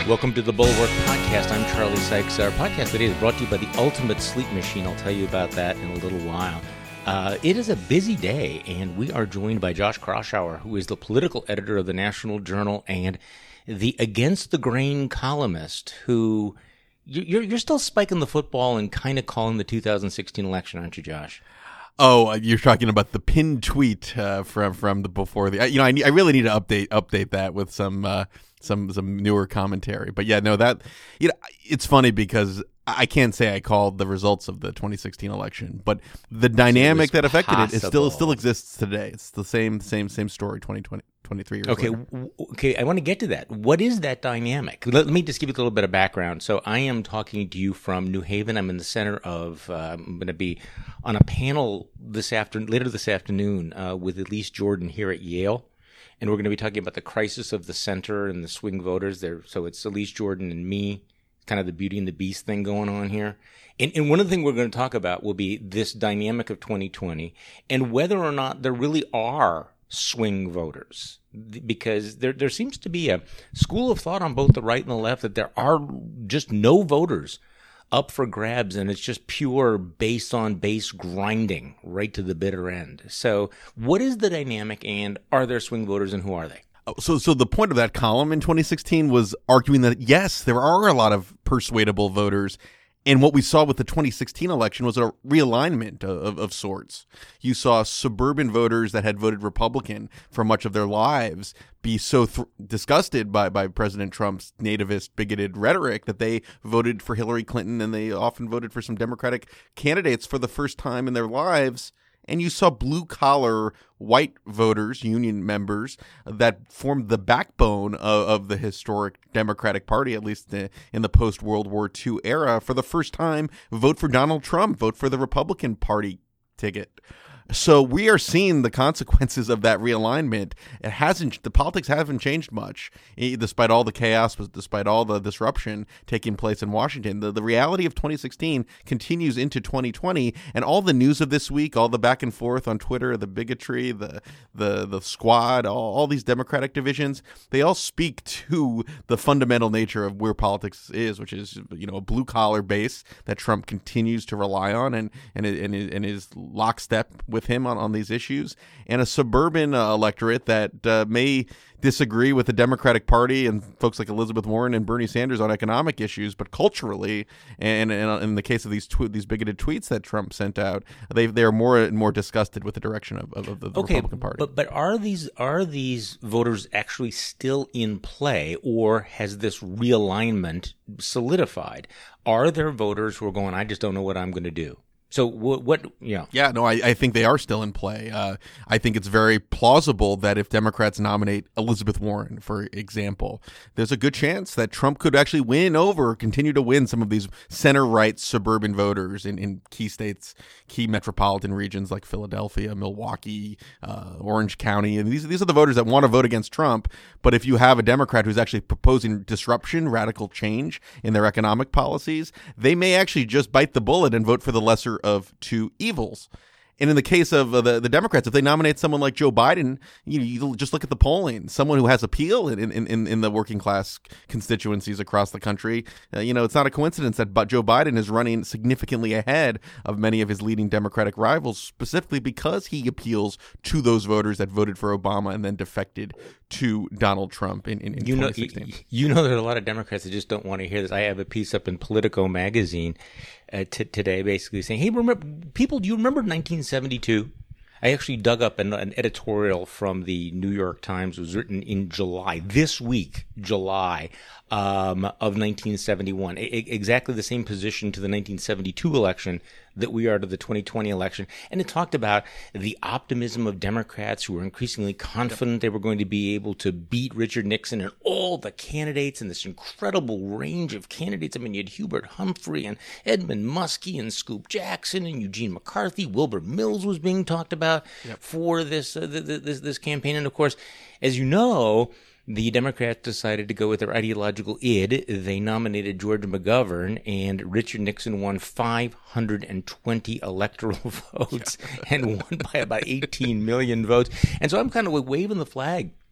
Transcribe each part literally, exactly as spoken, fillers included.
Welcome to the Bulwark Podcast. I'm Charlie Sykes. Our podcast today is brought to you by the Ultimate Sleep Machine. I'll tell you about that in a little while. Uh, it is a busy day, and we are joined by Josh Kraushaar, who is the political editor of the National Journal and the Against the Grain columnist, who you're, you're still spiking the football and kind of calling the two thousand sixteen election, aren't you, Josh? Oh, you're talking about the pinned tweet uh, from from the before the. You know, I, I really need to update update that with some uh, some some newer commentary. But yeah, no, that you know, it's funny because I can't say I called the results of the twenty sixteen election, but the dynamic that affected possible. it is still still exists today. It's the same same same story. twenty twenty twenty-three years okay, later. Okay, I want to get to that. What is that dynamic? Let, let me just give you a little bit of background. So I am talking to you from New Haven. I'm in the center of, uh, I'm going to be on a panel this afternoon, later this afternoon uh, with Elise Jordan here at Yale. And we're going to be talking about the crisis of the center and the swing voters there. So it's Elise Jordan and me, kind of the Beauty and the Beast thing going on here. And, and one of the things we're going to talk about will be this dynamic of twenty twenty and whether or not there really are swing voters, because there there seems to be a school of thought on both the right and the left that there are just no voters up for grabs, and it's just pure base on base grinding right to the bitter end. So what is the dynamic, and are there swing voters, and who are they? So, so the point of that column in twenty sixteen was arguing that, yes, there are a lot of persuadable voters. And what we saw with the twenty sixteen election was a realignment of, of sorts. You saw suburban voters that had voted Republican for much of their lives be so th- disgusted by, by President Trump's nativist, bigoted rhetoric that they voted for Hillary Clinton, and they often voted for some Democratic candidates for the first time in their lives. And you saw blue-collar white voters, union members, that formed the backbone of, of the historic Democratic Party, at least in the post-World War Two era, for the first time vote for Donald Trump, vote for the Republican Party ticket. So we are seeing the consequences of that realignment. It hasn't, the politics haven't changed much, despite all the chaos, despite all the disruption taking place in Washington. The, the reality of twenty sixteen continues into twenty twenty, and all the news of this week, all the back and forth on Twitter, the bigotry, the the the squad, all, all these Democratic divisions, they all speak to the fundamental nature of where politics is, which is, you know, a blue collar base that Trump continues to rely on, and and and, and is lockstep with with him on, on these issues, and a suburban uh, electorate that uh, may disagree with the Democratic Party and folks like Elizabeth Warren and Bernie Sanders on economic issues, but culturally, and, and in the case of these tw- these bigoted tweets that Trump sent out, they they are more and more disgusted with the direction of, of, of the okay, Republican Party. But but are these are these voters actually still in play, or has this realignment solidified? Are there voters who are going, I just don't know what I'm going to do? So what, what, yeah. Yeah, no, I, I think they are still in play. Uh, I think it's very plausible that if Democrats nominate Elizabeth Warren, for example, there's a good chance that Trump could actually win over, continue to win some of these center-right suburban voters in, in key states, key metropolitan regions like Philadelphia, Milwaukee, uh, Orange County. And these, these are the voters that want to vote against Trump. But if you have a Democrat who's actually proposing disruption, radical change in their economic policies, they may actually just bite the bullet and vote for the lesser of two evils. And in the case of uh, the, the Democrats, if they nominate someone like Joe Biden, you, you just look at the polling, someone who has appeal in, in, in, in the working class constituencies across the country. Uh, you know, it's not a coincidence that Joe Biden is running significantly ahead of many of his leading Democratic rivals, specifically because he appeals to those voters that voted for Obama and then defected to Donald Trump in, in, in you know, twenty sixteen. You, you know, there are a lot of Democrats that just don't want to hear this. I have a piece up in Politico magazine uh, t- today basically saying, hey, remember, people, do you remember nineteen seventy-two? I actually dug up an, an editorial from the New York Times. It was written in July, this week, July um, of nineteen seventy-one. I- exactly the same position to the nineteen seventy-two election that we are to the twenty twenty election. And it talked about the optimism of Democrats who were increasingly confident they were going to be able to beat Richard Nixon and all the candidates and this incredible range of candidates. I mean, you had Hubert Humphrey and Edmund Muskie and Scoop Jackson and Eugene McCarthy. Wilbur Mills was being talked about yep. for this, uh, this, this campaign. And of course, as you know, the Democrats decided to go with their ideological id. They nominated George McGovern, and Richard Nixon won five hundred twenty electoral votes and won by about eighteen million votes. And so I'm kind of waving the flag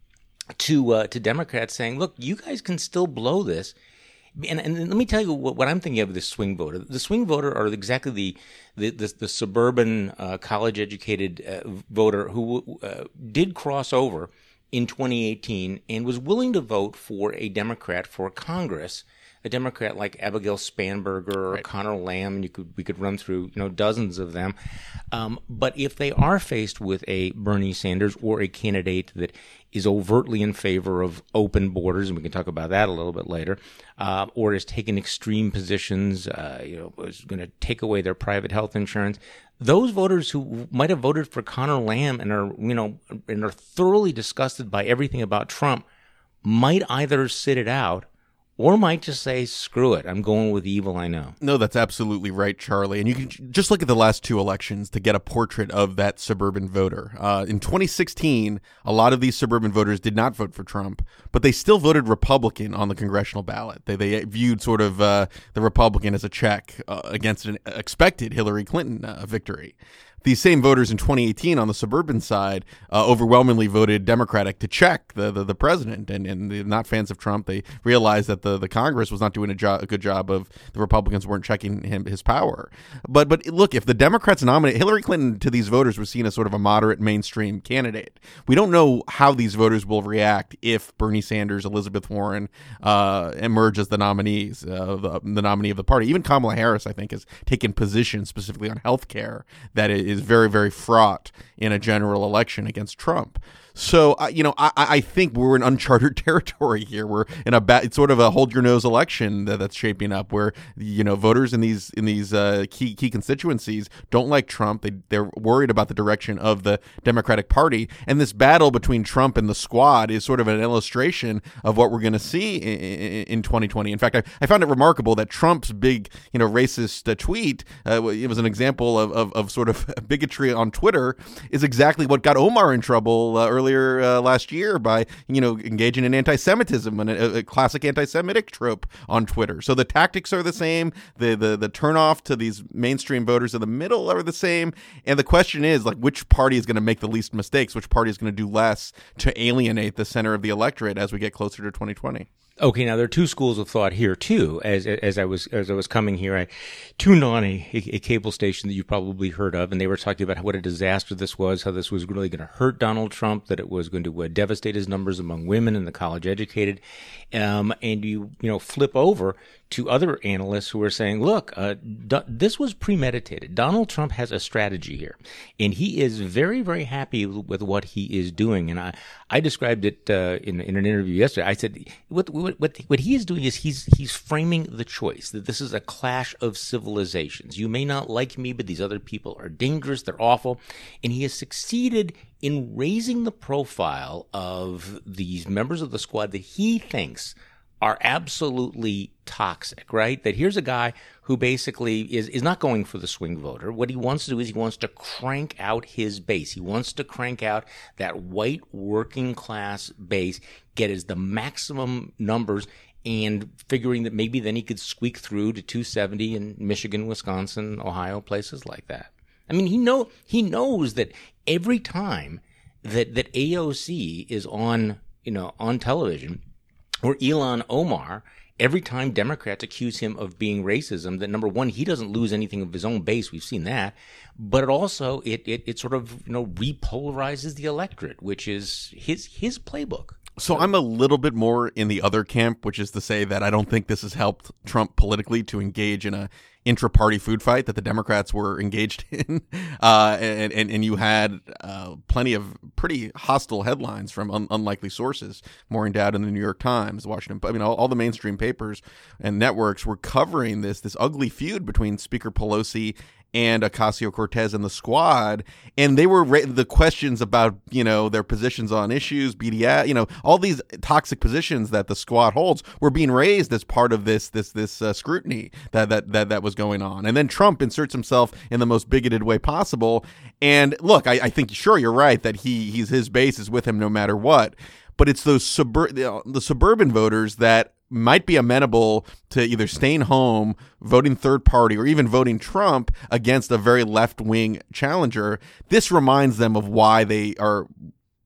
to uh, to Democrats saying, look, you guys can still blow this. And, and let me tell you what, what I'm thinking of this swing voter. The swing voter are exactly the the, the, the suburban, uh, college-educated uh, voter who uh, did cross over in twenty eighteen and was willing to vote for a Democrat for Congress, a Democrat like Abigail Spanberger or right. Connor Lamb. You could we could run through you know dozens of them. Um, but if they are faced with a Bernie Sanders or a candidate that is overtly in favor of open borders, and we can talk about that a little bit later, uh, or has taken extreme positions, uh, you know, is going to take away their private health insurance, those voters who might have voted for Connor Lamb and are, you know, and are thoroughly disgusted by everything about Trump might either sit it out or might just say, screw it, I'm going with the evil I know. No, that's absolutely right, Charlie. And you can just look at the last two elections to get a portrait of that suburban voter. Uh, in twenty sixteen, a lot of these suburban voters did not vote for Trump, but they still voted Republican on the congressional ballot. They they viewed sort of uh, the Republican as a check uh, against an expected Hillary Clinton uh, victory. These same voters in twenty eighteen on the suburban side uh, overwhelmingly voted Democratic to check the the, the president, and, and they're not fans of Trump. They realized that the, the Congress was not doing a, jo- a good job of the Republicans weren't checking him his power. But but look, if the Democrats nominate Hillary Clinton to these voters was seen as sort of a moderate mainstream candidate. We don't know how these voters will react if Bernie Sanders, Elizabeth Warren uh, emerge as the nominees, uh, the, the nominee of the party. Even Kamala Harris, I think, has taken position specifically on health care that is is very, very fraught in a general election against Trump. So, uh, you know, I, I think we're in uncharted territory here. We're in a ba- it's sort of a hold your nose election that, that's shaping up, where you know voters in these in these uh, key key constituencies don't like Trump. They they're worried about the direction of the Democratic Party, and this battle between Trump and the Squad is sort of an illustration of what we're going to see in, in, in twenty twenty. In fact, I, I found it remarkable that Trump's big you know racist uh, tweet, uh, it was an example of, of of sort of bigotry on Twitter, is exactly what got Omar in trouble uh, earlier. Earlier uh, last year by you know engaging in anti-Semitism and a, a classic anti-Semitic trope on Twitter. So the tactics are the same, the the the turnoff to these mainstream voters in the middle are the same, and the question is like which party is going to make the least mistakes, which party is going to do less to alienate the center of the electorate as we get closer to twenty twenty. Okay, now there are two schools of thought here too. As as I was as I was coming here, I tuned on a, a, a cable station that you've probably heard of, and they were talking about what a disaster this was, how this was really going to hurt Donald Trump, that it was going to uh, devastate his numbers among women and the college educated. Um, and you you know flip over to other analysts who are saying, look, uh, do, this was premeditated. Donald Trump has a strategy here, and he is very, very happy with what he is doing. And I, I described it uh, in, in an interview yesterday. I said, what, what, what, what he is doing is he's, he's framing the choice, that this is a clash of civilizations. You may not like me, but these other people are dangerous, they're awful. And he has succeeded in raising the profile of these members of the Squad that he thinks are absolutely toxic, right? That here's a guy who basically is, is not going for the swing voter. What he wants to do is he wants to crank out his base. He wants to crank out that white working class base, get as the maximum numbers, and figuring that maybe then he could squeak through to two seventy in Michigan, Wisconsin, Ohio, places like that. I mean, he know he knows that every time that, that A O C is on, you know, on television, or Ilhan Omar, every time Democrats accuse him of being racism, that number one, he doesn't lose anything of his own base. We've seen that. But it also, it, it, it sort of, you know, repolarizes the electorate, which is his, his playbook. So I'm a little bit more in the other camp, which is to say that I don't think this has helped Trump politically to engage in a intra-party food fight that the Democrats were engaged in. Uh, and, and, and you had uh, plenty of pretty hostile headlines from un- unlikely sources, Maureen Dowd in the New York Times, Washington. I mean, all, all the mainstream papers and networks were covering this, this ugly feud between Speaker Pelosi and Ocasio-Cortez and the Squad, and they were ra- the questions about, you know, their positions on issues, B D S, you know, all these toxic positions that the Squad holds were being raised as part of this this this uh, scrutiny that, that that that was going on. And then Trump inserts himself in the most bigoted way possible. And look, I, I think sure you're right that he he's his base is with him no matter what. But it's those subur- the, the suburban voters that might be amenable to either staying home, voting third party, or even voting Trump against a very left-wing challenger. This reminds them of why they are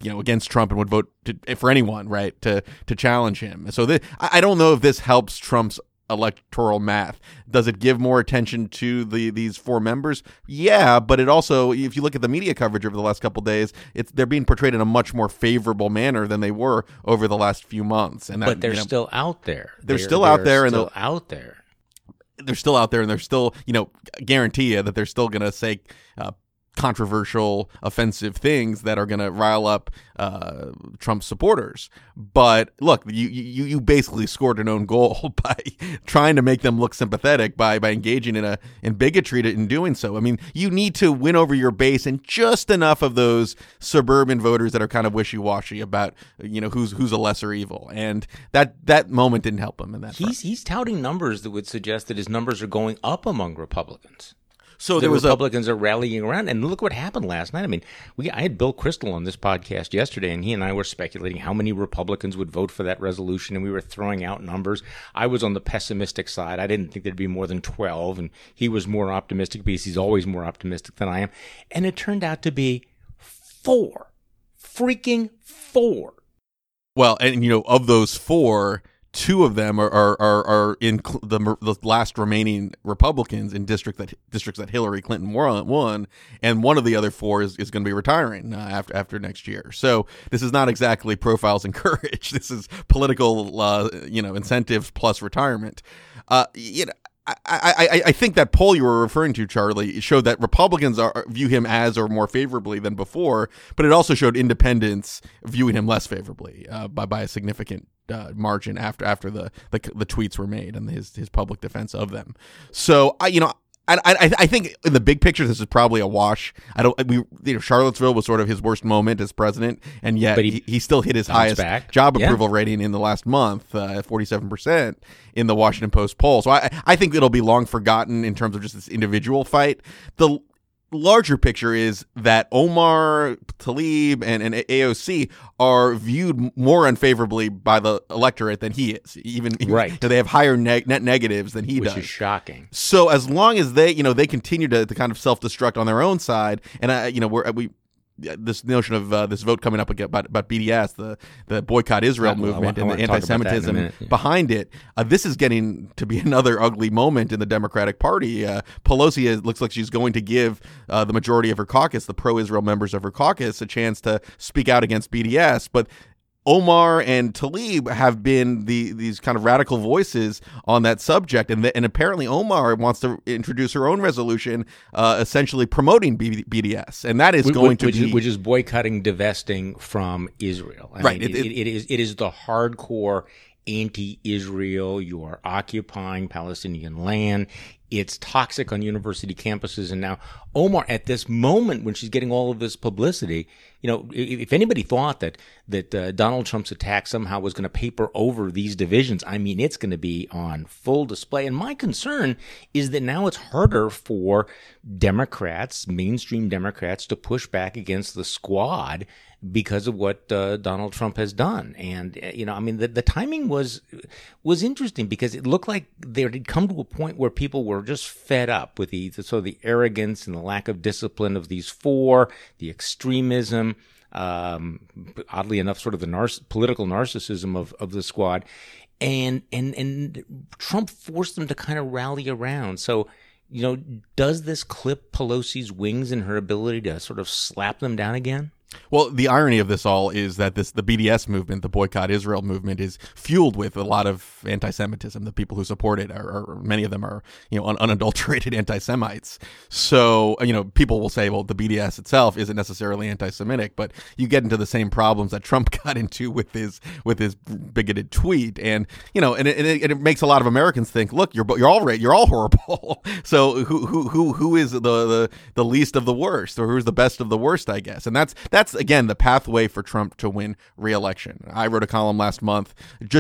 you know, against Trump and would vote to, for anyone, right, to to challenge him. So this, I don't know if this helps Trump's electoral math. Does it give more attention to the these four members? Yeah, but it also, if you look at the media coverage over the last couple of days, it's they're being portrayed in a much more favorable manner than they were over the last few months. And that, but they're you know, still out there. They're, they're still out there, still and out there. They're still out there, and they're still, you know, guarantee you that they're still going to say uh, controversial, offensive things that are going to rile up uh, Trump supporters. But look, you you you basically scored an own goal by trying to make them look sympathetic by by engaging in a in bigotry to, in doing so. I mean, you need to win over your base and just enough of those suburban voters that are kind of wishy-washy about, you know, who's who's a lesser evil, and that that moment didn't help him in that. He's front. he's touting numbers that would suggest that his numbers are going up among Republicans. So the there was Republicans a, are rallying around, and look what happened last night. I mean, we I had Bill Kristol on this podcast yesterday, and he and I were speculating how many Republicans would vote for that resolution, and we were throwing out numbers. I was on the pessimistic side. I didn't think there'd be more than twelve, and he was more optimistic because he's always more optimistic than I am. And it turned out to be four, freaking four. Well, and you know, of those four, two of them are are are, are in cl- the the last remaining Republicans in district that districts that Hillary Clinton won, and one of the other four is, is going to be retiring uh, after after next year. So this is not exactly profiles and courage. This is political, uh, you know, incentives plus retirement. Uh, you know. I, I, I think that poll you were referring to, Charlie, showed that Republicans are, view him as or more favorably than before, but it also showed independents viewing him less favorably uh, by by a significant uh, margin after after the, the the tweets were made and his his public defense of them. So I you know. I, I I think in the big picture this is probably a wash. I don't we you know Charlottesville was sort of his worst moment as president, and yet But he, he, he still hit his highest back. job Yeah. approval rating in the last month, uh, forty-seven percent in the Washington Post poll. So I I think it'll be long forgotten in terms of just this individual fight. The larger picture is that Omar, Tlaib, and, and A O C are viewed more unfavorably by the electorate than he is. Even, even Right. they have higher neg- net negatives than he which does. is shocking. So as long as they, you know, they continue to, to kind of self-destruct on their own side, and I, you know, we're, we this notion of uh, this vote coming up about, about B D S, the the boycott Israel I- I movement, want- I and want the to talk about that in a anti-Semitism minute, yeah. behind it. Uh, this is getting to be another ugly moment in the Democratic Party. Uh, Pelosi is, looks like she's going to give uh, the majority of her caucus, the pro-Israel members of her caucus, a chance to speak out against B D S, but Omar and Tlaib have been the these kind of radical voices on that subject, and the, and apparently Omar wants to introduce her own resolution, uh, essentially promoting B- BDS, and that is Which- going which, to which be is, which is boycotting, divesting from Israel. I Right. mean, It- it, it, it is it is the hardcore anti-Israel. You are occupying Palestinian land. It's toxic on university campuses. And now Omar, at this moment when she's getting all of this publicity, you know, if, if anybody thought that that uh, Donald Trump's attack somehow was going to paper over these divisions, I mean, it's going to be on full display. And my concern is that now it's harder for Democrats, mainstream Democrats, to push back against the squad because of what uh, Donald Trump has done. And, uh, you know, I mean, the, the timing was was interesting because it looked like there had come to a point where people were just fed up with the, so the arrogance and the lack of discipline of these four, the extremism, um, oddly enough, sort of the nar- political narcissism of, of the squad. And, and, and Trump forced them to kind of rally around. So, you know, does this clip Pelosi's wings and her ability to sort of slap them down again? Well, the irony of this all is that this the B D S movement, the Boycott Israel movement, is fueled with a lot of anti-Semitism. The people who support it are, are many of them are, you know, un- unadulterated anti-Semites. So, you know, people will say, well, the B D S itself isn't necessarily anti-Semitic, but you get into the same problems that Trump got into with his with his bigoted tweet, and you know, and it, and it, and it makes a lot of Americans think, look, you're you're all right, you're all horrible. So who who who who is the, the the least of the worst, or who's the best of the worst, I guess, and that's that's. That's, again, the pathway for Trump to win re-election. I wrote a column last month just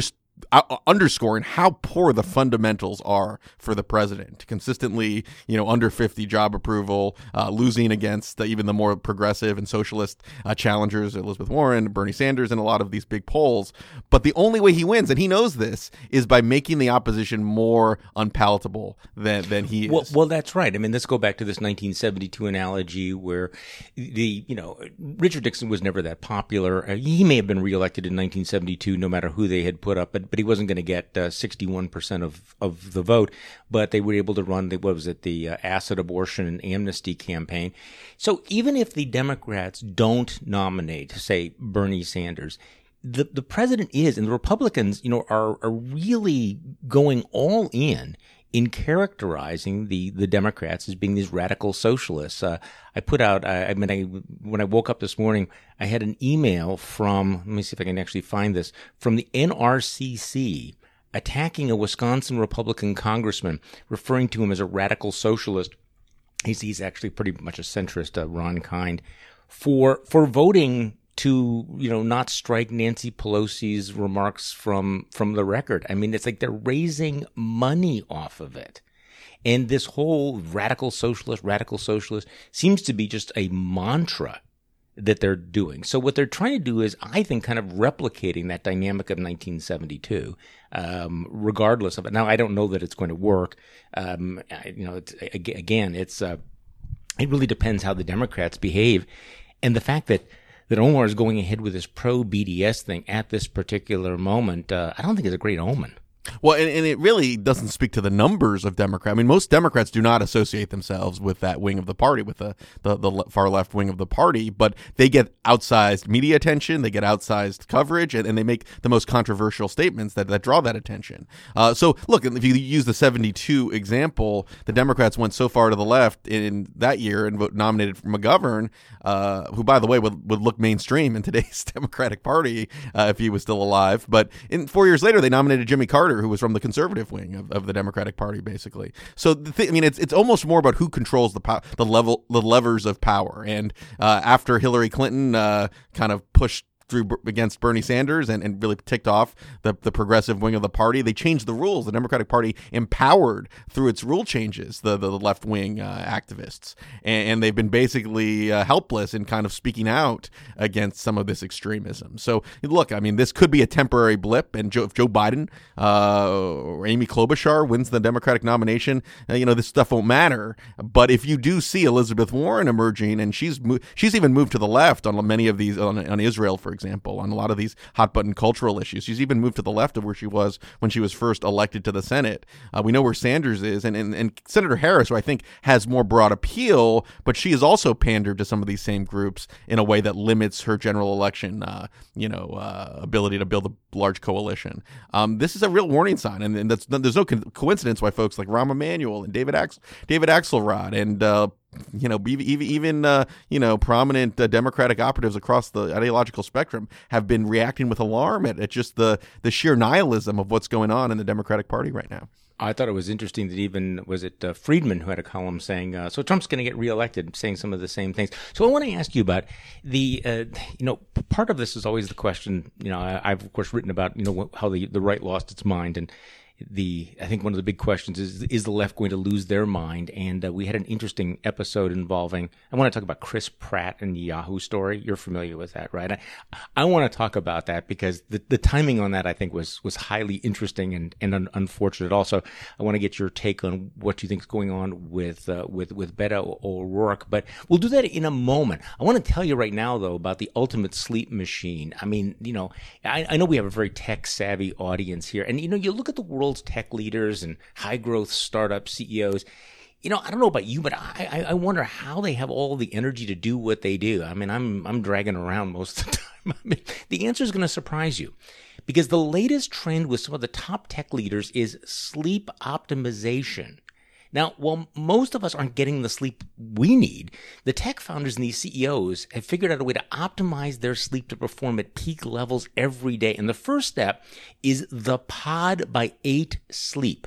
uh, underscoring how poor the fundamentals are for the president. Consistently, you know, under fifty job approval, uh, losing against uh, even the more progressive and socialist uh, challengers, Elizabeth Warren, Bernie Sanders, and a lot of these big polls. But the only way he wins, and he knows this, is by making the opposition more unpalatable than, than he is. Well, well, that's right. I mean, let's go back to this nineteen seventy-two analogy where the, you know, Richard Nixon was never that popular. Uh, he may have been reelected in nineteen seventy-two, no matter who they had put up, but, but he wasn't going to get uh, sixty-one percent of, of the vote. But they were able to run, the, what was it, the uh, acid abortion and amnesty campaign. So even if the Democrats don't nominate, say, Bernie Sanders, the, the president is, and the Republicans, you know, are, are really going all in in characterizing the, the Democrats as being these radical socialists. Uh, I put out, I, I mean, I, when I woke up this morning, I had an email from, let me see if I can actually find this, from the N R C C attacking a Wisconsin Republican congressman, referring to him as a radical socialist. He's, he's actually pretty much a centrist, uh, Ron Kind, for, for voting to, you know, not strike Nancy Pelosi's remarks from, from the record. I mean, it's like they're raising money off of it. And this whole radical socialist, radical socialist seems to be just a mantra that they're doing. So what they're trying to do is, I think, kind of replicating that dynamic of nineteen seventy-two, um, regardless of it. Now, I don't know that it's going to work. Um, I, you know, it's, again, it's, uh, it really depends how the Democrats behave. And the fact that that Omar is going ahead with this pro-B D S thing at this particular moment, uh, I don't think is a great omen. Well, and, and it really doesn't speak to the numbers of Democrats. I mean, most Democrats do not associate themselves with that wing of the party, with the, the, the far left wing of the party, but they get outsized media attention, they get outsized coverage, and, and they make the most controversial statements that, that draw that attention. Uh, so, look, if you use the seventy-two example, the Democrats went so far to the left in that year and vote, nominated for McGovern, uh, who, by the way, would, would look mainstream in today's Democratic Party uh, if he was still alive. But in four years later, they nominated Jimmy Carter, who was from the conservative wing of, of the Democratic Party, basically. So, the th- I mean, it's it's almost more about who controls the po- the level the levers of power. And uh, after Hillary Clinton uh, kind of pushed through against Bernie Sanders and, and really ticked off the, the progressive wing of the party, they changed the rules. The Democratic Party empowered through its rule changes the, the, the left wing uh, activists. And, and they've been basically uh, helpless in kind of speaking out against some of this extremism. So look, I mean, this could be a temporary blip. And Joe, if Joe Biden uh, or Amy Klobuchar wins the Democratic nomination, uh, you know, this stuff won't matter. But if you do see Elizabeth Warren emerging, and she's mo- she's even moved to the left on many of these, on, on Israel, for example, on a lot of these hot button cultural issues. She's even moved to the left of where she was when she was first elected to the Senate. Uh, we know where Sanders is, and, and, and Senator Harris, who I think has more broad appeal, but she has also pandered to some of these same groups in a way that limits her general election, uh, you know, uh, ability to build a large coalition. Um, this is a real warning sign, and, and that's, there's no co- coincidence why folks like Rahm Emanuel and David Ax- David Axelrod and uh, you know, even even uh, you know, prominent uh, Democratic operatives across the ideological spectrum have been reacting with alarm at, at just the the sheer nihilism of what's going on in the Democratic Party right now. I thought it was interesting that even, was it uh, Friedman who had a column saying, uh, so Trump's going to get reelected, saying some of the same things. So I want to ask you about the, uh, you know, part of this is always the question, you know, I, I've of course written about, you know, how the, the right lost its mind, and the, I think one of the big questions is, is the left going to lose their mind? And uh, we had an interesting episode involving, I want to talk about Chris Pratt and the Yahoo story. You're familiar with that, right? I, I want to talk about that because the, the timing on that, I think, was, was highly interesting and, and un- unfortunate. Also, I want to get your take on what you think is going on with, uh, with, with Beto O'Rourke, but we'll do that in a moment. I want to tell you right now, though, about the ultimate sleep machine. I mean, you know, I, I know we have a very tech savvy audience here, and, you know, you look at the world tech leaders and high growth startup C E Os. You know, I don't know about you, but I, I wonder how they have all the energy to do what they do. I mean, I'm I'm dragging around most of the time. I mean, the answer is going to surprise you, because the latest trend with some of the top tech leaders is sleep optimization. Now, while most of us aren't getting the sleep we need, the tech founders and these C E Os have figured out a way to optimize their sleep to perform at peak levels every day. And the first step is the Pod by eight Sleep.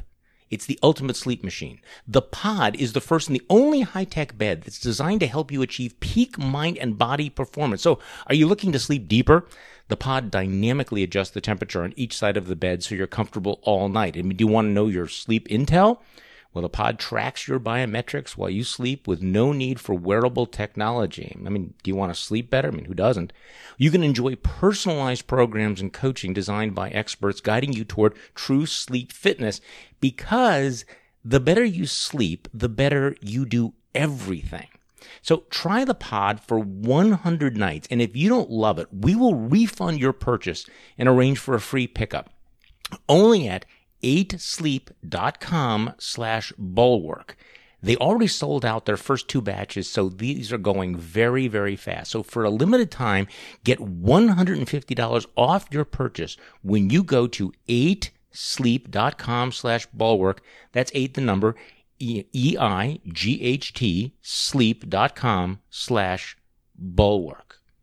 It's the ultimate sleep machine. The Pod is the first and the only high-tech bed that's designed to help you achieve peak mind and body performance. So, are you looking to sleep deeper? The Pod dynamically adjusts the temperature on each side of the bed so you're comfortable all night. I mean, do you want to know your sleep intel? Well, the Pod tracks your biometrics while you sleep with no need for wearable technology. I mean, do you want to sleep better? I mean, who doesn't? You can enjoy personalized programs and coaching designed by experts guiding you toward true sleep fitness, because the better you sleep, the better you do everything. So try the Pod for one hundred nights, and if you don't love it, we will refund your purchase and arrange for a free pickup. Only at eight sleep dot com slash bulwark. They already sold out their first two batches, so these are going very, very fast. So for a limited time, get one hundred fifty dollars off your purchase when you go to eight sleep dot com slash bulwark. That's eight, the number, E I G H T, sleep dot com slash bulwark.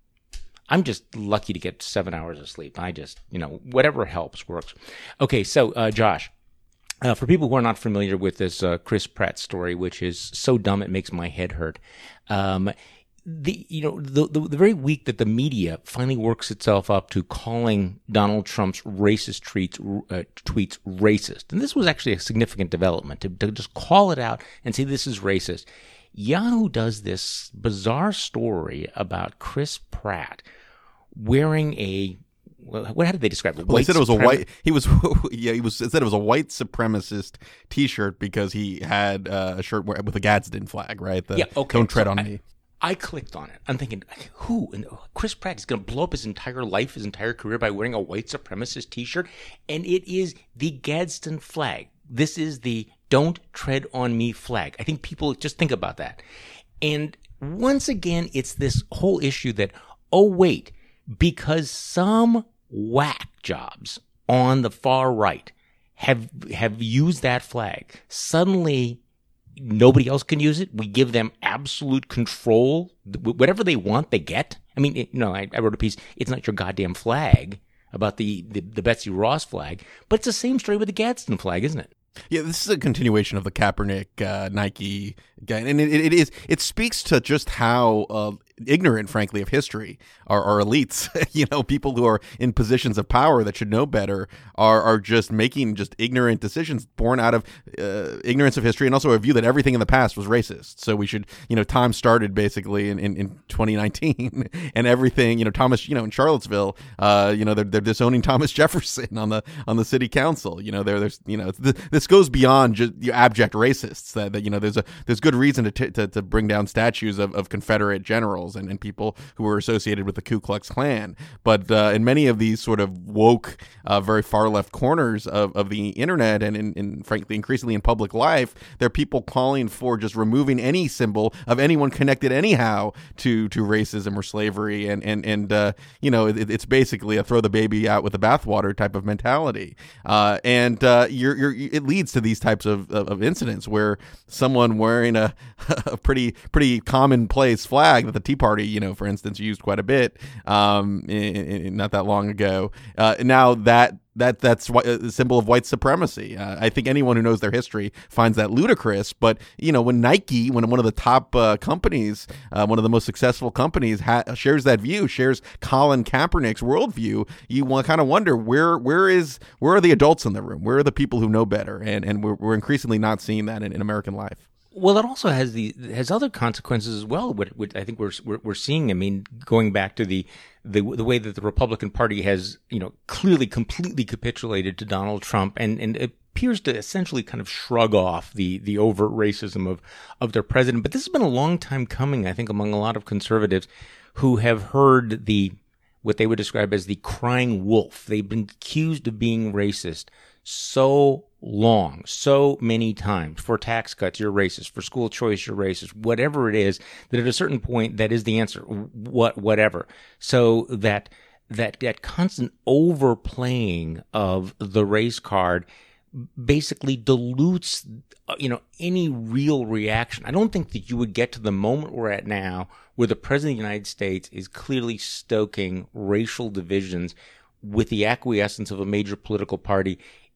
I'm just lucky to get seven hours of sleep. I just, you know, whatever helps works. Okay, so uh, Josh, uh, for people who are not familiar with this uh, Chris Pratt story, which is so dumb it makes my head hurt, um, the you know the, the the very week that the media finally works itself up to calling Donald Trump's racist tweets uh, tweets racist, and this was actually a significant development to, to just call it out and say this is racist. Yahoo does this bizarre story about Chris Pratt wearing a, what, how did they describe it? Well, they said it was suprem- a white, he was, yeah, he was, it said it was a white supremacist t-shirt because he had uh, a shirt with a Gadsden flag, right? The, yeah, okay. Don't tread so on I, me. I clicked on it. I'm thinking, who? And Chris Pratt is going to blow up his entire life, his entire career by wearing a white supremacist t-shirt? And it is the Gadsden flag. This is the Don't Tread on Me flag. I think people just think about that. And once again, it's this whole issue that, oh, wait, because some whack jobs on the far right have have used that flag, suddenly nobody else can use it. We give them absolute control. Whatever they want, they get. I mean, it, you know, I, I wrote a piece, it's not your goddamn flag, about the, the, the Betsy Ross flag, but it's the same story with the Gadsden flag, isn't it? Yeah, this is a continuation of the Kaepernick uh, Nike guy, and it, it is. It speaks to just how uh, ignorant, frankly, of history are, are elites. You know, people who are in positions of power that should know better are are just making just ignorant decisions born out of uh, ignorance of history, and also a view that everything in the past was racist. So we should, you know, time started basically in, in, in twenty nineteen, and everything. You know, Thomas, you know, in Charlottesville, uh, you know, they're they're disowning Thomas Jefferson on the on the city council. You know, there there's you know this. this goes beyond just the abject racists. That, that you know, there's a there's good reason to t- to, to bring down statues of, of Confederate generals and, and people who were associated with the Ku Klux Klan. But uh, in many of these sort of woke, uh, very far left corners of, of the internet, and in, in frankly increasingly in public life, there are people calling for just removing any symbol of anyone connected anyhow to to racism or slavery, and and and uh, you know, it, it's basically a throw the baby out with the bathwater type of mentality. Uh, and uh, you're you're it leads to these types of, of, of incidents where someone wearing a, a pretty pretty commonplace flag that the Tea Party, you know, for instance, used quite a bit um, in, in, not that long ago. Uh, now that that that's a symbol of white supremacy. Uh, I think anyone who knows their history finds that ludicrous. But you know, when Nike, when one of the top uh, companies, uh, one of the most successful companies, ha- shares that view, shares Colin Kaepernick's worldview, you want kind of wonder where where is where are the adults in the room? Where are the people who know better? And and we're, we're increasingly not seeing that in, in American life. Well, it also has the has other consequences as well. What, what I think we're, we're we're seeing. I mean, going back to the, the the way that the Republican Party has, you know, clearly completely capitulated to Donald Trump, and and it appears to essentially kind of shrug off the the overt racism of of their president. But this has been a long time coming, I think, among a lot of conservatives who have heard the what they would describe as the crying wolf. They've been accused of being racist so long, so many times. For tax cuts, you're racist. For school choice, you're racist. Whatever it is, that at a certain point, that is the answer. What, whatever. So that that that constant overplaying of the race card basically dilutes, you know, any real reaction. I don't think that you would get to the moment we're at now, where the president of the United States is clearly stoking racial divisions with the acquiescence of a major political party,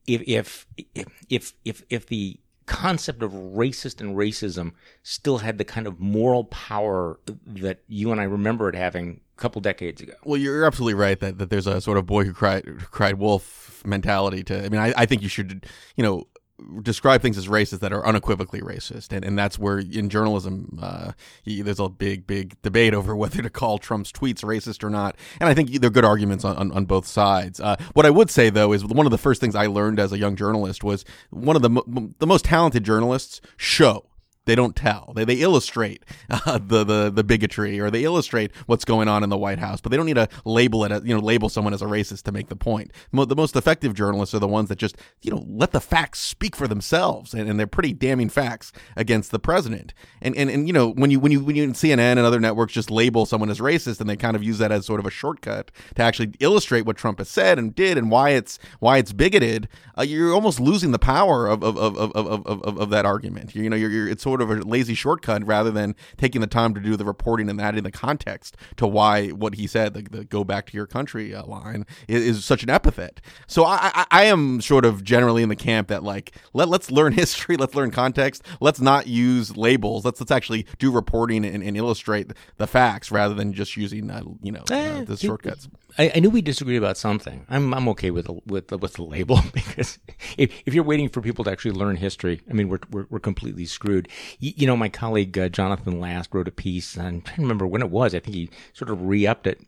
if if if if if the concept of racist and racism still had the kind of moral power that you and I remember it having a couple decades ago. Well, you're absolutely right that, that there's a sort of boy who cried who cried wolf mentality to. I mean, I, I think you should, you know, describe things as racist that are unequivocally racist, and and that's where in journalism uh, you, there's a big big debate over whether to call Trump's tweets racist or not, and I think there are good arguments on, on, on both sides. Uh, what I would say though is one of the first things I learned as a young journalist was one of the mo- the most talented journalists show. They don't tell. They they illustrate uh, the, the the bigotry, or they illustrate what's going on in the White House, but they don't need to label it, as, you know, label someone as a racist to make the point. Mo- the most effective journalists are the ones that just, you know, let the facts speak for themselves, and, and they're pretty damning facts against the president. And and and you know, when you when you when you C N N and other networks just label someone as racist, and they kind of use that as sort of a shortcut to actually illustrate what Trump has said and did and why it's why it's bigoted, uh, you're almost losing the power of of of of of of, of that argument. You know, you're, you're it's sort of a lazy shortcut rather than taking the time to do the reporting and adding the context to why what he said, the, the "go back to your country" uh, line, is, is such an epithet. So I, I, I am sort of generally in the camp that like let let's learn history, let's learn context, let's not use labels, let's let's actually do reporting and, and illustrate the facts rather than just using uh, you know uh, the shortcuts. I, I knew we disagreed about something. I'm I'm okay with the, with the, with the label, because if if you're waiting for people to actually learn history, I mean we're we're, we're completely screwed. You, you know, my colleague uh, Jonathan Last wrote a piece, and I'm trying to remember when it was. I think he sort of re-upped it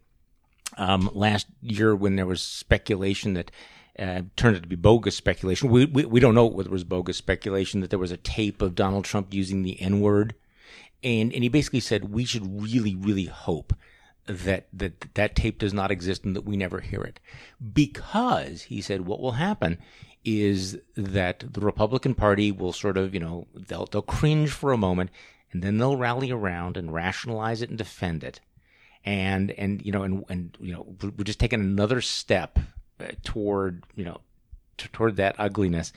um, last year when there was speculation that uh, turned out to be bogus speculation. We, we we don't know whether it was bogus speculation, that there was a tape of Donald Trump using the N-word, and and he basically said we should really really hope that that that tape does not exist and that we never hear it, because he said what will happen is that the Republican Party will sort of, you know, they'll they'll cringe for a moment, and then they'll rally around and rationalize it and defend it, and and you know and and you know we're just taking another step toward you know t- toward that ugliness.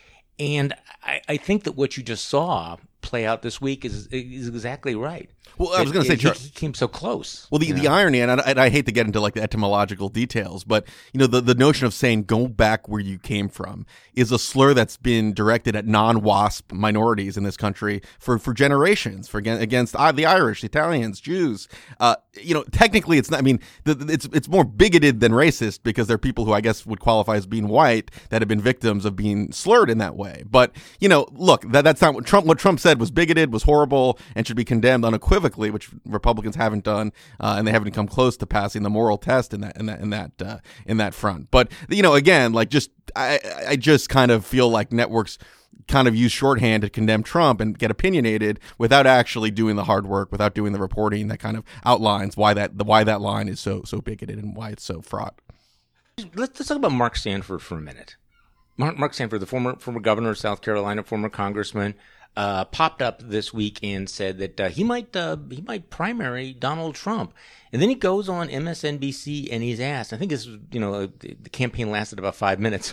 And I, I think that what you just saw play out this week is is exactly right. Well, I was going to say, Charles, he, he came so close. Well, the, the irony, and I, and I hate to get into like the etymological details, but you know, the, the notion of saying "go back where you came from" is a slur that's been directed at non-WASP minorities in this country for, for generations, for against uh, the Irish, the Italians, Jews. Uh, you know, technically, it's not. I mean, the, it's it's more bigoted than racist, because there are people who I guess would qualify as being white that have been victims of being slurred in that way. But you know, look, that that's not what Trump. What Trump said was bigoted, was horrible, and should be condemned unequivocally, which Republicans haven't done, uh, and they haven't come close to passing the moral test in that in that in that uh, in that front. But you know, again, like just I I just kind of feel like networks kind of use shorthand to condemn Trump and get opinionated without actually doing the hard work, without doing the reporting that kind of outlines why that the why that line is so so bigoted and why it's so fraught. Let's, let's talk about Mark Sanford for a minute. Mark, Mark Sanford, the former former governor of South Carolina, former congressman, uh, popped up this week and said that uh, he might uh, he might primary Donald Trump, and then he goes on M S N B C and he's asked. I think this was, you know the campaign lasted about five minutes.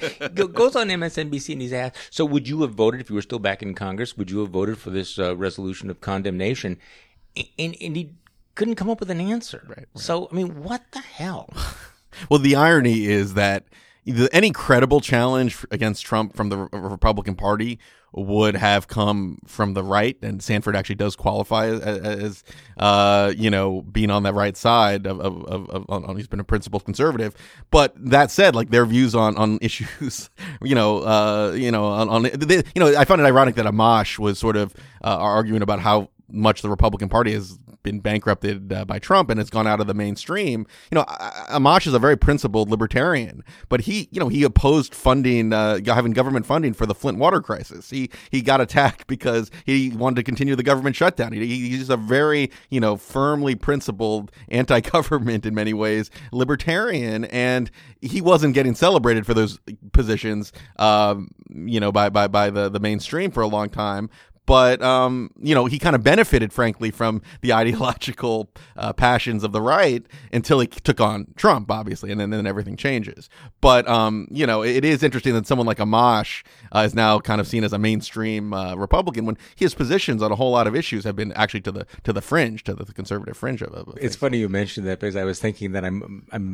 Goes on M S N B C and he's asked, "So would you have voted if you were still back in Congress? Would you have voted for this uh, resolution of condemnation?" And and he couldn't come up with an answer. Right, right. So I mean, what the hell? Well, the irony is that any credible challenge against Trump from the Republican Party would have come from the right, and Sanford actually does qualify as, as uh, you know, being on that right side of, of, of, of on, he's been a principled conservative. But that said, like their views on, on issues, you know, uh, you know, on, on they, you know, I found it ironic that Amash was sort of uh, arguing about how much the Republican Party has been bankrupted uh, by Trump and it's gone out of the mainstream. You know, Amash is a very principled libertarian, but he, you know, he opposed funding, uh, having government funding for the Flint water crisis. He he got attacked because he wanted to continue the government shutdown. He, he's a very, you know, firmly principled, anti-government in many ways libertarian, and he wasn't getting celebrated for those positions, um, you know, by by by the the mainstream for a long time. But, um, you know, he kind of benefited, frankly, from the ideological uh, passions of the right until he took on Trump, obviously, and then, then everything changes. But, um, you know, it, it is interesting that someone like Amash uh, is now kind of seen as a mainstream uh, Republican when his positions on a whole lot of issues have been actually to the to the fringe, to the conservative fringe of it. It's funny you mentioned that, because I was thinking that I'm I'm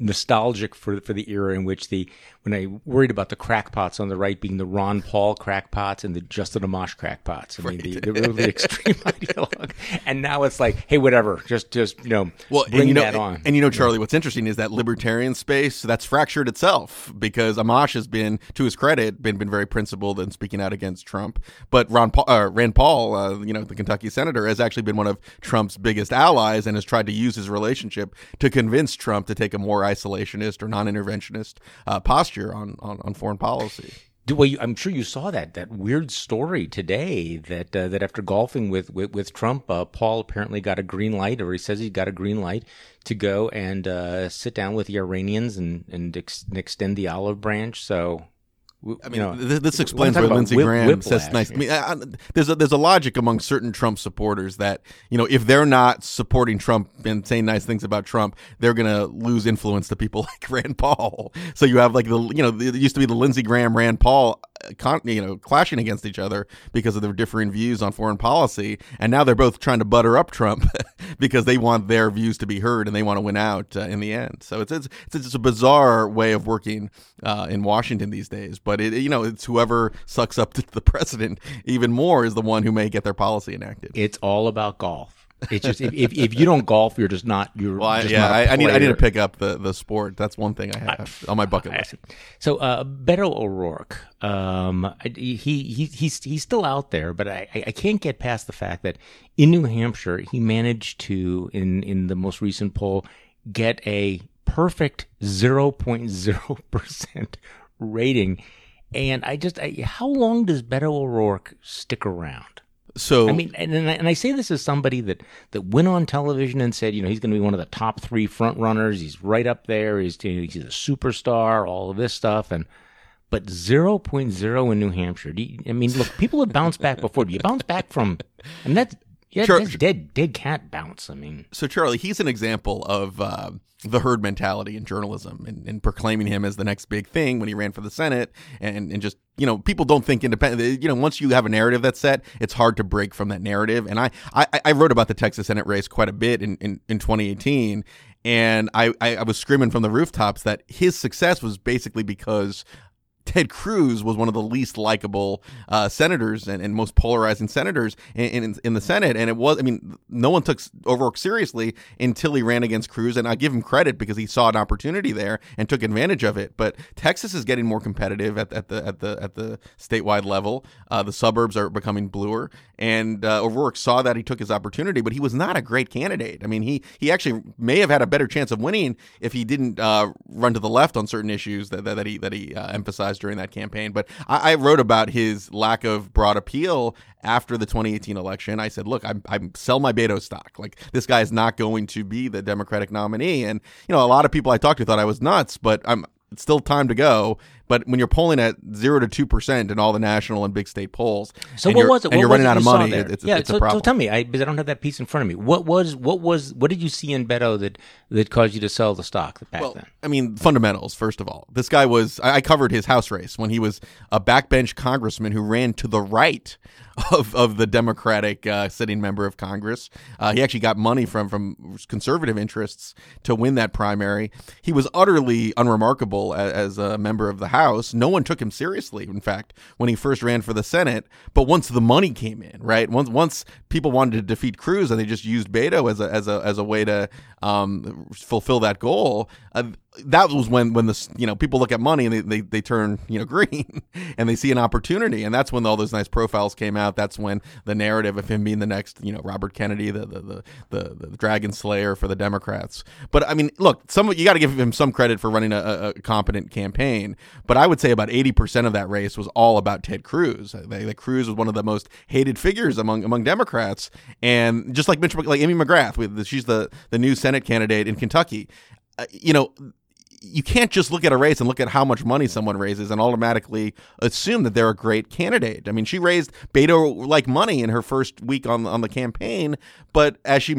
nostalgic for for the era in which the when I worried about the crackpots on the right being the Ron Paul crackpots and the Justin Amash crackpots. I mean, Right. the, the really extreme ideologue. And now it's like, hey, whatever, just just you know, Well, bring and you know, that on. and you know, Charlie, what's interesting is that libertarian space that's fractured itself because Amash has been, to his credit, been been very principled and speaking out against Trump. But Ron Paul, uh, Rand Paul, uh, you know, the Kentucky senator, has actually been one of Trump's biggest allies and has tried to use his relationship to convince Trump to take a more isolationist or non-interventionist uh, posture on, on on foreign policy. Do- Well, you, I'm sure you saw that that weird story today that uh, that after golfing with with, with Trump, uh, Paul apparently got a green light, or he says he got a green light to go and uh, sit down with the Iranians and and, ex- and extend the olive branch. So. I mean, you know, th- this we explains wanna why talk about Lindsey whip- Graham whiplash. says nice. I mean, I, I, there's a there's a logic among certain Trump supporters that, you know, if they're not supporting Trump and saying nice things about Trump, they're gonna lose influence to people like Rand Paul. So you have like the you know it used to be the Lindsey Graham Rand Paul uh, con, you know clashing against each other because of their differing views on foreign policy, and now they're both trying to butter up Trump because they want their views to be heard and they want to win out uh, in the end. So it's it's it's just a bizarre way of working uh, in Washington these days, but it you know it's whoever sucks up to the president even more is the one who may get their policy enacted. It's all about golf. It's just if, if if you don't golf, you're just not. You're Well, I, just yeah, not a I, I need I need to player. pick up the, the sport. That's one thing I have on my bucket list. So, uh, Beto O'Rourke, um, I- he, he, he's, he's still out there, but I, I can't get past the fact that in New Hampshire, he managed to, in, in the most recent poll, get a perfect zero point zero percent rating. And I just, I, how long does Beto O'Rourke stick around? So I mean, and, and I, and I say this as somebody that, that went on television and said, you know, he's going to be one of the top three front runners. He's right up there. He's, he's a superstar, all of this stuff. And, but zero point zero in New Hampshire. Do you, I mean, look, people have bounced back before. Do you bounce back from, and that's, yeah, Sure. that's dead, dead cat bounce. I mean, So, Charlie, he's an example of uh, the herd mentality in journalism and, and proclaiming him as the next big thing when he ran for the Senate. And, and just, you know, people don't think independent. You know, once you have a narrative that's set, it's hard to break from that narrative. And I, I, I wrote about the Texas Senate race quite a bit in, in, in twenty eighteen. And I, I, I was screaming from the rooftops that his success was basically because Ted Cruz was one of the least likable uh, senators and, and most polarizing senators in, in in the Senate. And it was, I mean, no one took O'Rourke seriously until he ran against Cruz. And I give him credit because he saw an opportunity there and took advantage of it. But Texas is getting more competitive at, at the at the at the statewide level. Uh, the suburbs are becoming bluer, and uh, O'Rourke saw that. He took his opportunity, but he was not a great candidate. I mean, he he actually may have had a better chance of winning if he didn't uh, run to the left on certain issues that that, that he that he uh, emphasized during that campaign. But I, I wrote about his lack of broad appeal after the twenty eighteen election. I said, look, I'm, I'm sell my Beto stock. Like, this guy is not going to be the Democratic nominee. And, you know, a lot of people I talked to thought I was nuts, but I'm it's still time to go. But when you're polling at zero to two percent in all the national and big state polls, so and what you're, was it? and What you're was running it out of you saw money, there? it's, yeah, it's so, a problem. So tell me, I, because I don't have that piece in front of me. What was, what was, what did you see in Beto that, that caused you to sell the stock back Well, then? I mean, fundamentals, first of all. This guy was, I I covered his House race when he was a backbench congressman who ran to the right of, of the Democratic uh, sitting member of Congress. Uh, he actually got money from, from conservative interests to win that primary. He was utterly unremarkable as, as a member of the House. No one took him seriously, in fact, when he first ran for the Senate. But once the money came in, right? Once once people wanted to defeat Cruz and they just used Beto as a as a as a way to um, fulfill that goal. Uh, that was when when the you know people look at money and they, they, they turn you know green and they see an opportunity, and that's when all those nice profiles came out. That's when the narrative of him being the next you know Robert Kennedy, the the the, the, the dragon slayer for the Democrats. But I mean, look, some you got to give him some credit for running a, a competent campaign. But I would say about eighty percent of that race was all about Ted Cruz. They, the Cruz was one of the most hated figures among among Democrats, and just like Mitch, like Amy McGrath, with she's the the new Senate candidate in Kentucky. Uh, you know. You can't just look at a race and look at how much money someone raises and automatically assume that they're a great candidate. I mean, she raised Beto like money in her first week on on the campaign, but as she made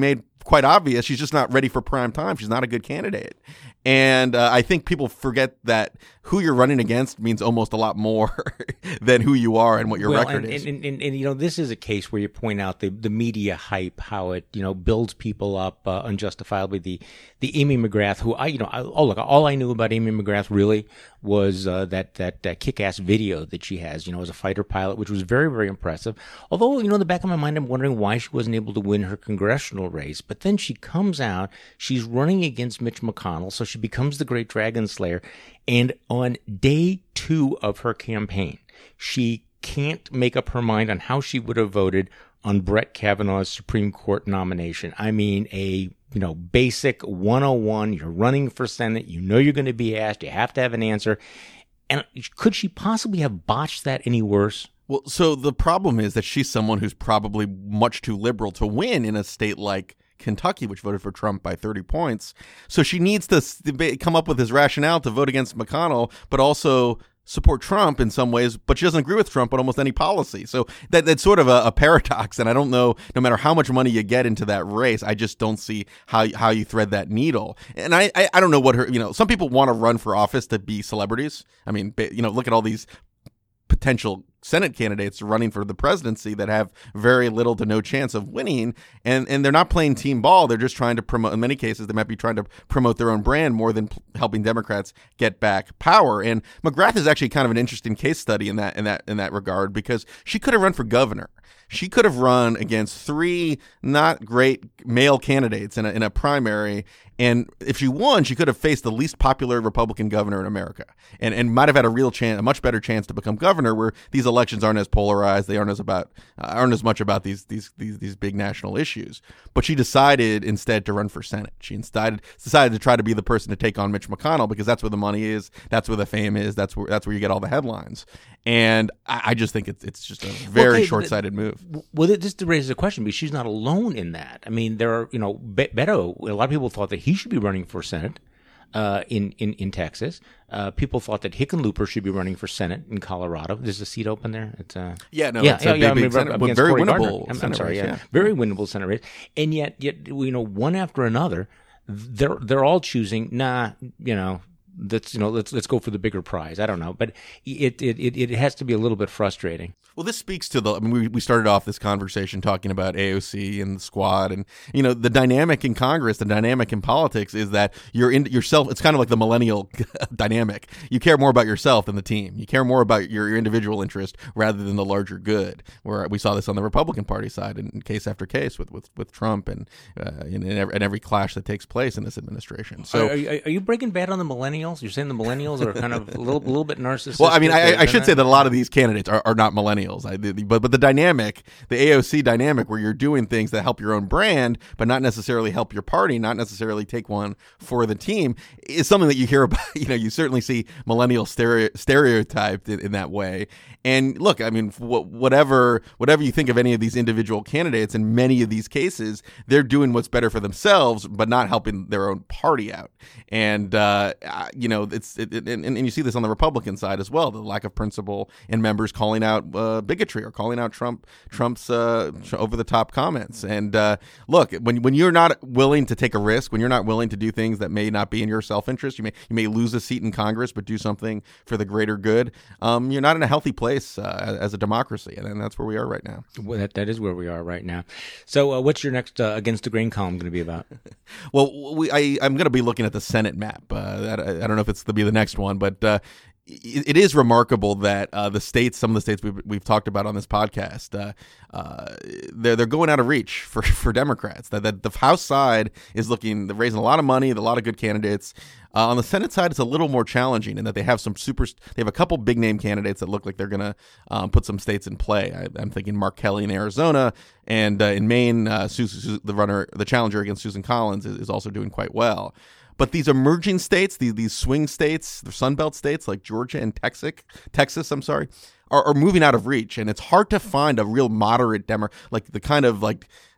quite obvious. She's just not ready for prime time. She's not a good candidate. And uh, I think people forget that who you're running against means almost a lot more than who you are and what your well, record and, is. And, and, and, and, you know, this is a case where you point out the, the media hype, how it, you know, builds people up uh, unjustifiably. The the Amy McGrath, who I, you know, I, oh, look, all I knew about Amy McGrath really was uh, that, that, that kick-ass video that she has, you know, as a fighter pilot, which was very, very impressive. Although, you know, in the back of my mind, I'm wondering why she wasn't able to win her congressional race. But then she comes out, she's running against Mitch McConnell, so she becomes the great dragon slayer. And on day two of her campaign, she can't make up her mind on how she would have voted on Brett Kavanaugh's Supreme Court nomination. I mean, a, you know, basic one oh one, you're running for Senate, you know you're going to be asked, you have to have an answer. And could she possibly have botched that any worse? Well, so the problem is that she's someone who's probably much too liberal to win in a state like Kentucky, which voted for Trump by thirty points. So she needs to come up with his rationale to vote against McConnell, but also support Trump in some ways, but she doesn't agree with Trump on almost any policy. So that that's sort of a, a paradox. And I don't know, no matter how much money you get into that race, I just don't see how how you thread that needle. And I, I, I don't know what her, you know, some people want to run for office to be celebrities. I mean, you know, look at all these potential Senate candidates running for the presidency that have very little to no chance of winning, and and they're not playing team ball. They're just trying to promote, in many cases, they might be trying to promote their own brand more than p- helping Democrats get back power. And McGrath is actually kind of an interesting case study in that in that in that regard, because she could have run for governor. She could have run against three not great male candidates in a, in a primary, and if she won, she could have faced the least popular Republican governor in America, and and might have had a real chance, a much better chance to become governor, where these elections aren't as polarized, they aren't as about uh, aren't as much about these these these these big national issues. But she decided instead to run for Senate. She decided decided to try to be the person to take on Mitch McConnell, because that's where the money is, that's where the fame is, that's where that's where you get all the headlines. And I, I just think it's it's just a very okay, short-sighted move. Well, it just raises a question, because she's not alone in that. I mean, there are, you know, Be- Beto, a lot of people thought that he should be running for Senate uh, in, in, in Texas. Uh, people thought that Hickenlooper should be running for Senate in Colorado. There's a seat open there. It's uh, yeah, no, yeah, it's yeah, a big, yeah, big I mean, Senate, against very Cory winnable. I'm, Senate I'm sorry, race, yeah, yeah, very winnable Senate race. And yet, yet, you know, one after another, they're they're all choosing. Nah, you know. That's, you know, let's let's go for the bigger prize. I don't know, but it it it, it has to be a little bit frustrating. Well, this speaks to the, I mean, we, we started off this conversation talking about A O C and the squad, and, you know, the dynamic in Congress, the dynamic in politics is that you're in yourself. It's kind of like the millennial dynamic. You care more about yourself than the team. You care more about your, your individual interest rather than the larger good, where we saw this on the Republican Party side in case after case with, with, with Trump and uh, in, in, every, in every clash that takes place in this administration. So, are, are, are you breaking bad on the millennials? You're saying the millennials are kind of a little, a little bit narcissistic? Well, I mean, I, I should say that a lot of these candidates are, are not millennials. I, but but the dynamic, the A O C dynamic, where you're doing things that help your own brand, but not necessarily help your party, not necessarily take one for the team, is something that you hear about. You know, you certainly see millennial stereo, stereotyped in, in that way. And look, I mean, whatever whatever you think of any of these individual candidates, in many of these cases, they're doing what's better for themselves, but not helping their own party out. And uh, you know, it's it, it, and, and you see this on the Republican side as well, the lack of principle in members calling out uh, bigotry or calling out Trump Trump's uh, over the top comments. And uh, look, when when you're not willing to take a risk, when you're not willing to do things that may not be in your self interest, you may you may lose a seat in Congress, but do something for the greater good. Um, you're not in a healthy place uh, as a democracy, and that's where we are right now. Well, that that is where we are right now. So, uh, what's your next uh, Against the Grain column going to be about? Well, we I I'm going to be looking at the Senate map. Uh, I, I don't know if it's to be the next one, but. Uh, It is remarkable that uh, the states, some of the states we've, we've talked about on this podcast, uh, uh, they're they're going out of reach for, for Democrats. That, that the House side is looking, they're raising a lot of money, a lot of good candidates. Uh, on the Senate side, it's a little more challenging in that they have some super, they have a couple big name candidates that look like they're going to um, put some states in play. I, I'm thinking Mark Kelly in Arizona, and uh, in Maine, uh, Susan, Susan, the runner, the challenger against Susan Collins is, is also doing quite well. But these emerging states, these, these swing states, the Sunbelt states like Georgia and Texas, Texas, I'm sorry, are, are moving out of reach, and it's hard to find a real moderate Demo, like the kind of like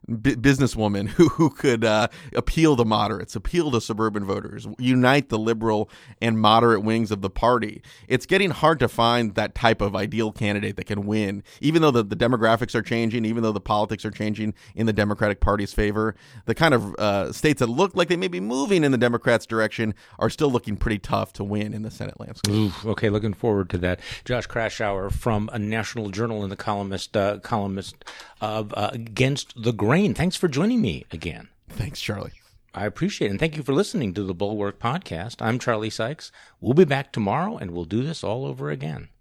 b- businesswoman who, who could uh, appeal to moderates, appeal to suburban voters, unite the liberal and moderate wings of the party. It's getting hard to find that type of ideal candidate that can win, even though the, the demographics are changing, even though the politics are changing in the Democratic Party's favor. The kind of uh, states that look like they may be moving in the Democrats' direction are still looking pretty tough to win in the Senate landscape. Oof, okay, looking forward to that. Josh Kraushaar from a National Journal and the columnist, uh, columnist of uh, Against the Grain. Thanks for joining me again. Thanks, Charlie. I appreciate it. And thank you for listening to the Bulwark Podcast. I'm Charlie Sykes. We'll be back tomorrow, and we'll do this all over again.